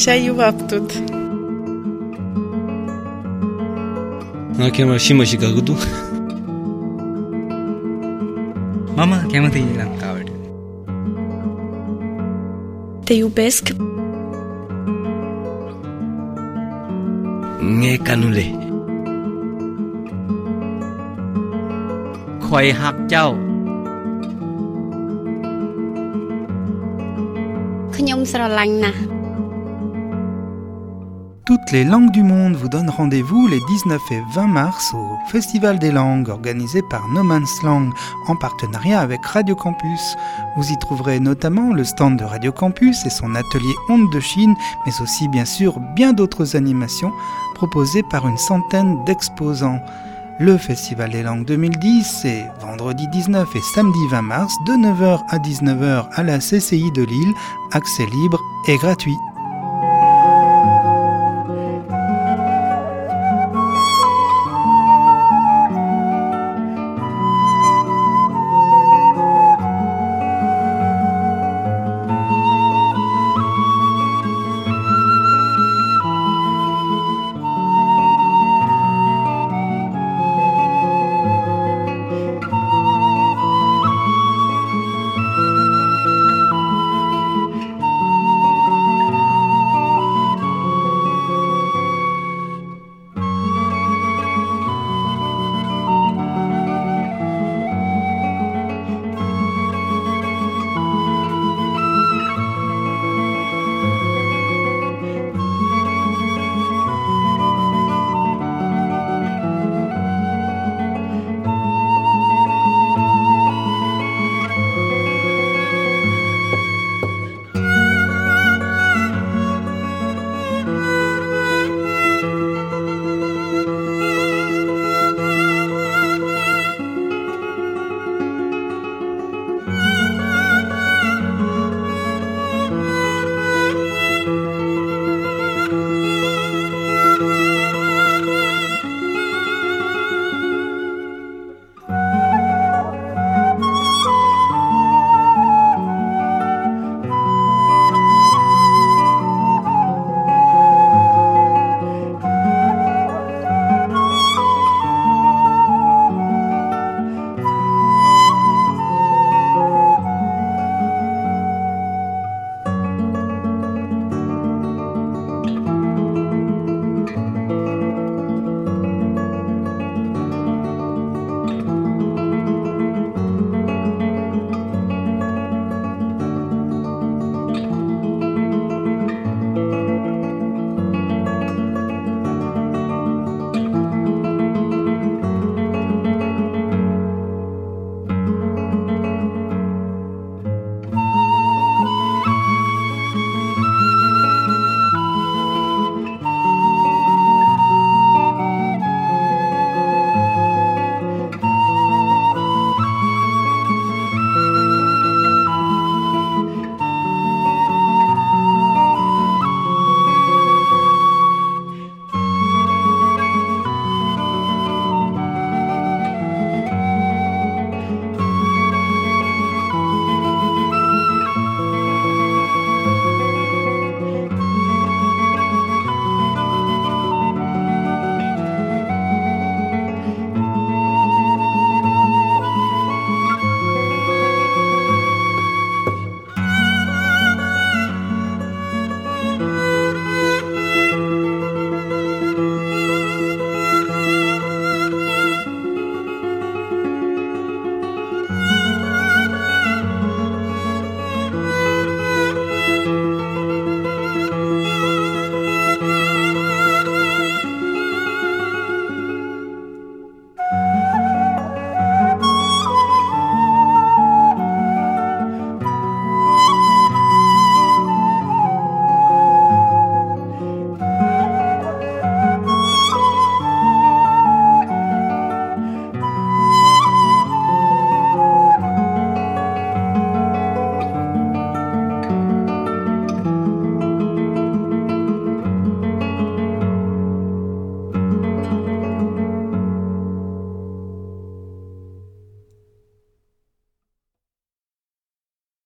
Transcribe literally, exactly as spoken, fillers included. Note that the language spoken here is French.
Chayu aptud. Nakema shimashikagudu. Mama කැමති ලංකාවට. Teyubesk. Nge kanule. Khoi hak ťaw. Khnyom sralañ na. Toutes les langues du monde vous donnent rendez-vous les dix-neuf et vingt mars au Festival des langues organisé par No Man's Land en partenariat avec Radio Campus. Vous y trouverez notamment le stand de Radio Campus et son atelier Ondes de Chine, mais aussi bien sûr bien d'autres animations proposées par une centaine d'exposants. Le Festival des langues deux mille dix, c'est vendredi dix-neuf et samedi vingt mars de neuf heures à dix-neuf heures à la C C I de Lille, accès libre et gratuit.